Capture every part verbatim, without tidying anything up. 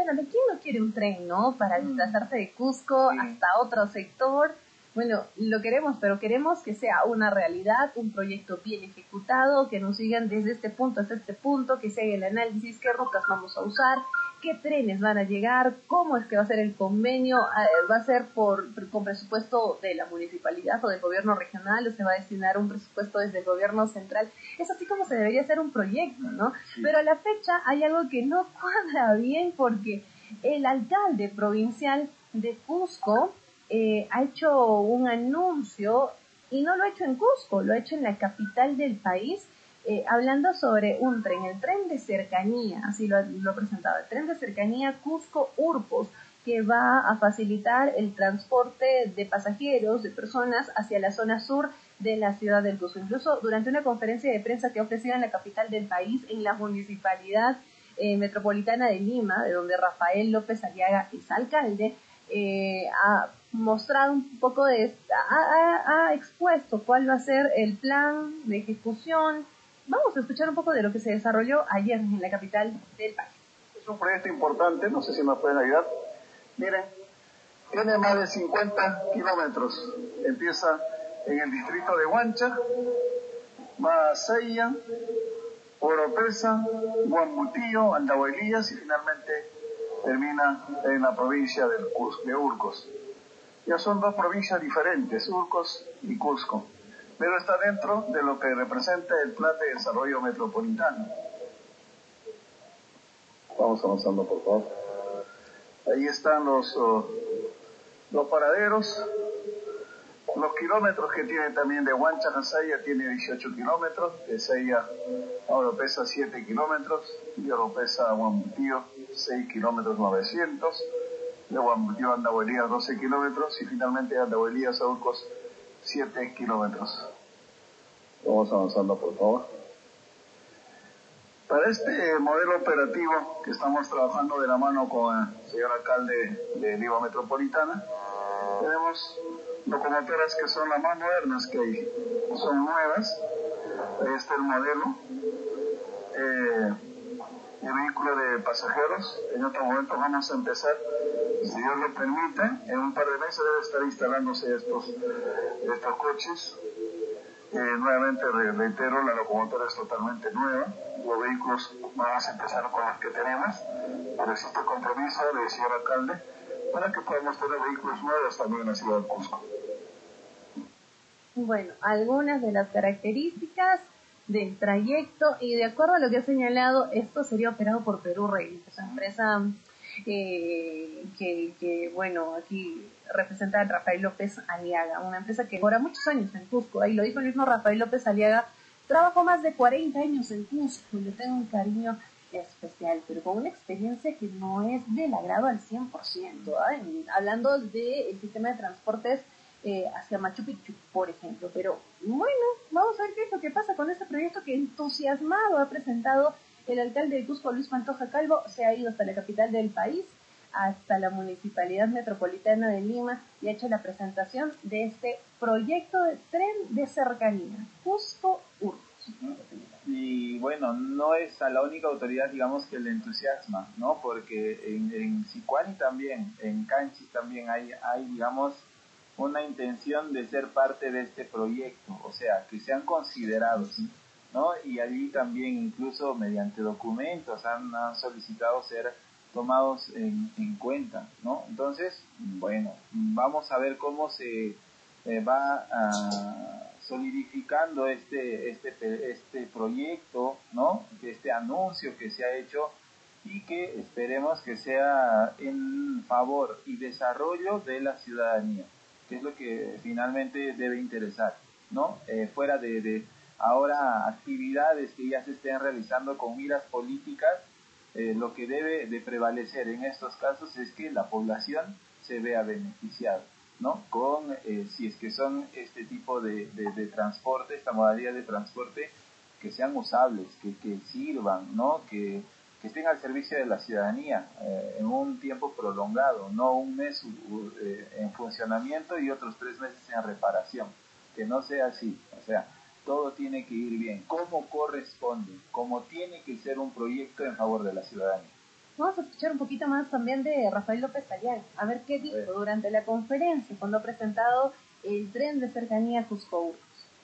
mencionando, ¿quién no quiere un tren, no? Para desplazarse de Cusco Sí. hasta otro sector. Bueno, lo queremos, pero queremos que sea una realidad, un proyecto bien ejecutado, que nos sigan desde este punto hasta este punto, que se haga el análisis, qué rutas vamos a usar, qué trenes van a llegar, cómo es que va a ser el convenio, eh, va a ser por con presupuesto de la municipalidad o del gobierno regional, o se va a destinar un presupuesto desde el gobierno central. Es así como se debería hacer un proyecto, ¿no? Sí. Pero a la fecha hay algo que no cuadra bien, porque el alcalde provincial de Cusco Eh, ha hecho un anuncio, y no lo ha hecho en Cusco, lo ha hecho en la capital del país, eh, hablando sobre un tren, el tren de cercanía, así lo, lo ha presentado, el tren de cercanía Cusco-Urcos, que va a facilitar el transporte de pasajeros, de personas, hacia la zona sur de la ciudad del Cusco. Incluso durante una conferencia de prensa que ha ofrecido en la capital del país, en la municipalidad eh, metropolitana de Lima, de donde Rafael López Aliaga es alcalde, eh, ha mostrado un poco de, ha, ha, ha expuesto cuál va a ser el plan de ejecución. Vamos a escuchar un poco de lo que se desarrolló ayer en la capital del país. Es un proyecto importante, no sé si me pueden ayudar. Miren, tiene más de cincuenta kilómetros. Empieza en el distrito de Huancha, va a Seiya, Oropesa, Guambutillo, Andahuaylillas y finalmente termina en la provincia del Cusco, de Urcos. Ya son dos provincias diferentes, Urcos y Cusco, pero está dentro de lo que representa el Plan de Desarrollo Metropolitano. Vamos avanzando, por favor. Ahí están los, uh, los paraderos, los kilómetros que tiene también de Huancha a Seiya, tiene dieciocho kilómetros, de Seiya a Oropesa siete kilómetros, de Oropesa a Guambutillo seis kilómetros novecientos, de Guambutillo a Andahuaylillas doce kilómetros y finalmente de Andahuaylillas a Urcos siete kilómetros. Vamos avanzando, por favor. Para este modelo operativo que estamos trabajando de la mano con el señor alcalde de Lima Metropolitana, tenemos locomotoras que son las más modernas que hay, son nuevas. Este es el modelo. Eh, el vehículo de pasajeros. En otro momento vamos a empezar, si Dios lo permite, en un par de meses debe estar instalándose estos, estos coches. Eh, nuevamente reitero, la locomotora es totalmente nueva, los vehículos vamos a empezar con los que tenemos, pero existe el compromiso del señor alcalde para que podamos tener vehículos nuevos también en la ciudad de Cusco. Bueno, algunas de las características del trayecto, y de acuerdo a lo que ha señalado, esto sería operado por Perú Rail, esa empresa eh, que, que, bueno, aquí representa a Rafael López Aliaga, una empresa que lleva muchos años en Cusco, ahí lo dijo el mismo Rafael López Aliaga, trabajó más de cuarenta años en Cusco, le tengo un cariño especial, pero con una experiencia que no es del agrado al cien por ciento, ¿eh? Hablando del sistema de transportes eh, hacia Machu Picchu, por ejemplo. Pero bueno, vamos a ver qué es lo que pasa con este proyecto que entusiasmado ha presentado el alcalde de Cusco, Luis Pantoja Calvo. Se ha ido hasta la capital del país, hasta la Municipalidad Metropolitana de Lima, y ha hecho la presentación de este proyecto de tren de cercanía, Cusco-Urcos. Y bueno, no es a la única autoridad, digamos, que le entusiasma, ¿no? Porque en, en Sicuani también, en Canchis también hay, hay, digamos, una intención de ser parte de este proyecto, o sea, que sean considerados, ¿no? Y allí también, incluso mediante documentos, han, han solicitado ser tomados en, en cuenta, ¿no? Entonces, bueno, vamos a ver cómo se eh, va a solidificando este, este, este proyecto, ¿no? Este anuncio que se ha hecho y que esperemos que sea en favor y desarrollo de la ciudadanía, que es lo que finalmente debe interesar, ¿no? Eh, fuera de, de ahora actividades que ya se estén realizando con miras políticas, eh, lo que debe de prevalecer en estos casos es que la población se vea beneficiada, ¿no? Con, eh, si es que son este tipo de, de, de transporte, esta modalidad de transporte, que sean usables, que, que sirvan, ¿no? Que, que estén al servicio de la ciudadanía eh, en un tiempo prolongado, no un mes uh, eh, en funcionamiento y otros tres meses en reparación, que no sea así, o sea, todo tiene que ir bien, como corresponde, como tiene que ser un proyecto en favor de la ciudadanía. Vamos a escuchar un poquito más también de Rafael López Aliaga, a ver qué dijo durante la conferencia cuando ha presentado el tren de cercanía Cusco-Urcos.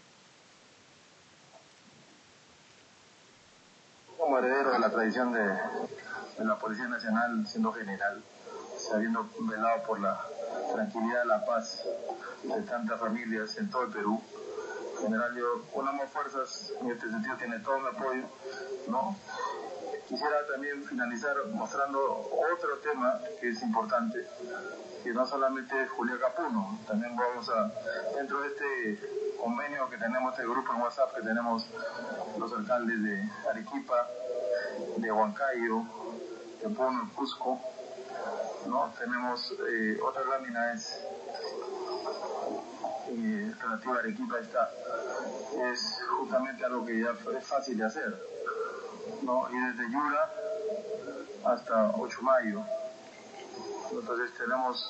Como heredero de la tradición de, de la Policía Nacional, siendo general, habiendo velado por la tranquilidad, la paz de tantas familias en todo el Perú, general, yo unamos fuerzas, en este sentido tiene todo mi apoyo, ¿no? Quisiera también finalizar mostrando otro tema que es importante, que no solamente es Juliaca Puno, también vamos a, dentro de este convenio que tenemos, este grupo en WhatsApp que tenemos los alcaldes de Arequipa, de Huancayo, de Puno, Cusco, ¿no? Tenemos eh, otra lámina, es eh, relativa a Arequipa, está, es justamente algo que ya es fácil de hacer, ¿no? Y desde Yura hasta Ochumayo. Entonces tenemos,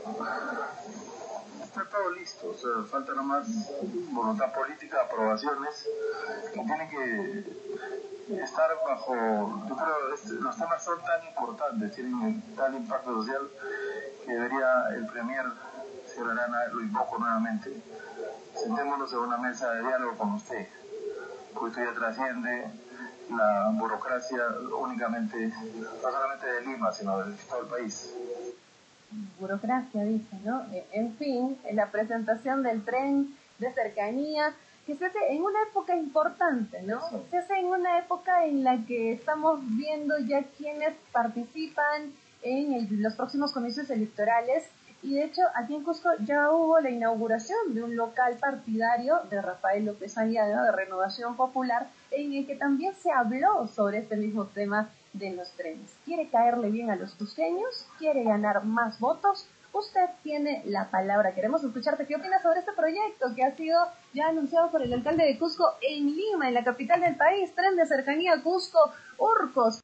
está todo listo, o sea, falta nomás voluntad política, aprobaciones, que tienen que estar bajo, yo creo, este, los temas son tan importantes, tienen tal impacto social, que debería el Premier, señor Arana, lo invoco nuevamente, sentémonos en una mesa de diálogo con usted, porque esto ya trasciende la burocracia únicamente, no solamente de Lima, sino de todo el país. Burocracia, dice, ¿no? En fin, la presentación del tren de cercanía, que se hace en una época importante, ¿no? Se hace en una época en la que estamos viendo ya quienes participan en el, los próximos comicios electorales. Y de hecho, aquí en Cusco ya hubo la inauguración de un local partidario de Rafael López Aliaga, de Renovación Popular, en el que también se habló sobre este mismo tema de los trenes. ¿Quiere caerle bien a los cusqueños? ¿Quiere ganar más votos? Usted tiene la palabra. Queremos escucharte. ¿Qué opinas sobre este proyecto que ha sido ya anunciado por el alcalde de Cusco en Lima, en la capital del país? Tren de cercanía Cusco-Urcos.